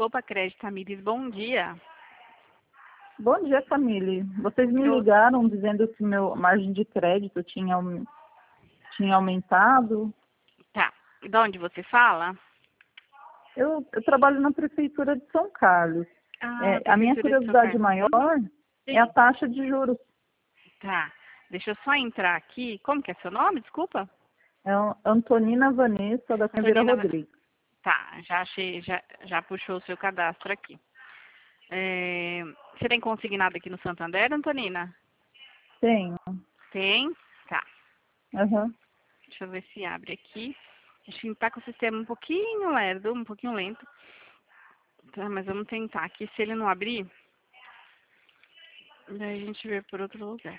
Poupa Crédito, Tamires, bom dia. Bom dia, família. Vocês me ligaram dizendo que meu margem de crédito tinha aumentado. Tá. De onde você fala? Eu trabalho na Prefeitura de São Carlos. Ah, A minha Prefeitura de São curiosidade Carlos. maior é a Sim. taxa de juros. Tá. Deixa eu só entrar aqui. Como que é seu nome? Desculpa. É Antonina Vanessa da Silveira Antonina. Rodrigues. Tá, já achei, já puxou o seu cadastro aqui. Você tem consignado aqui no Santander, Antonina? Tenho. Tem? Tá. Aham. Deixa eu ver se abre aqui. Acho que tá com o sistema um pouquinho lerdo, um pouquinho lento. Tá, mas vamos tentar aqui. Se ele não abrir, daí a gente vê por outro lugar.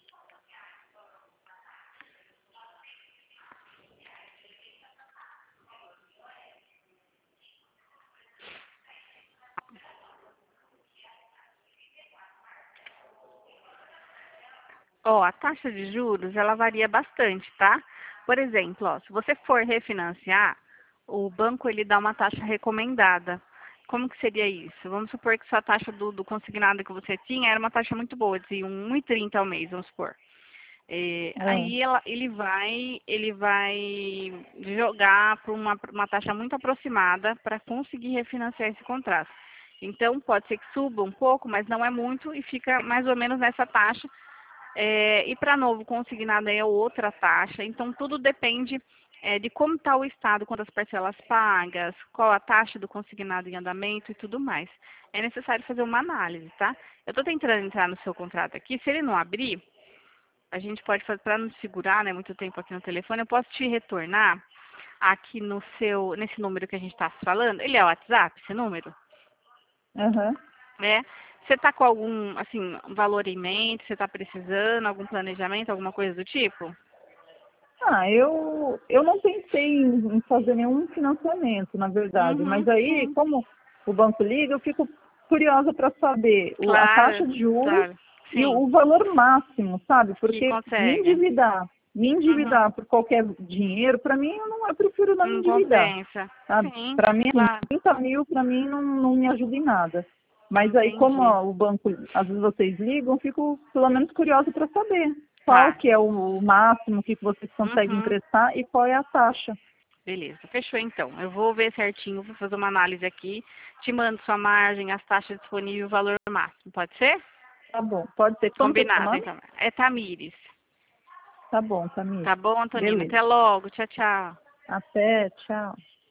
Ó, a taxa de juros, ela varia bastante, tá? Por exemplo, ó, se você for refinanciar, o banco ele dá uma taxa recomendada. Como que seria isso? Vamos supor que sua taxa do consignado que você tinha era uma taxa muito boa, de 1,30 ao mês, vamos supor. Aí ele vai jogar para uma taxa muito aproximada para conseguir refinanciar esse contrato. Então, pode ser que suba um pouco, mas não é muito e fica mais ou menos nessa taxa. E para novo consignado é outra taxa. Então, tudo depende de como está o estado, quantas parcelas pagas, qual a taxa do consignado em andamento e tudo mais. É necessário fazer uma análise, tá? Eu estou tentando entrar no seu contrato aqui. Se ele não abrir, a gente pode fazer, para não segurar, né, muito tempo aqui no telefone, eu posso te retornar aqui nesse número que a gente está falando. Ele é o WhatsApp, esse número? Aham. Você está com algum, assim, valor em mente? Você está precisando, algum planejamento, alguma coisa do tipo? Eu não pensei em fazer nenhum financiamento, na verdade. Mas Uhum, aí, sim. como o banco liga, eu fico curiosa para saber a taxa Claro, de juros claro. e Sim, o valor máximo, sabe? que Porque consegue. me Uhum, endividar por qualquer dinheiro, para mim, eu prefiro não me não endividar, compensa. sabe? Sim, Para mim, claro. 30 mil, para mim, não me ajuda em nada. Mas aí, como Entendi. o banco, às vezes vocês ligam, eu fico pelo menos curiosa para saber qual Tá. que é o máximo que vocês conseguem Uhum. emprestar e qual é a taxa. Beleza, fechou então. Eu vou ver certinho, vou fazer uma análise aqui. Te mando sua margem, as taxas disponíveis e o valor máximo. Pode ser? Tá bom, pode ser. Como que é o seu Combinado, nome? então. É Tamires. Tá bom, Tamir. Tá bom, Antonina? Beleza. Até logo. Tchau, tchau. Até, tchau.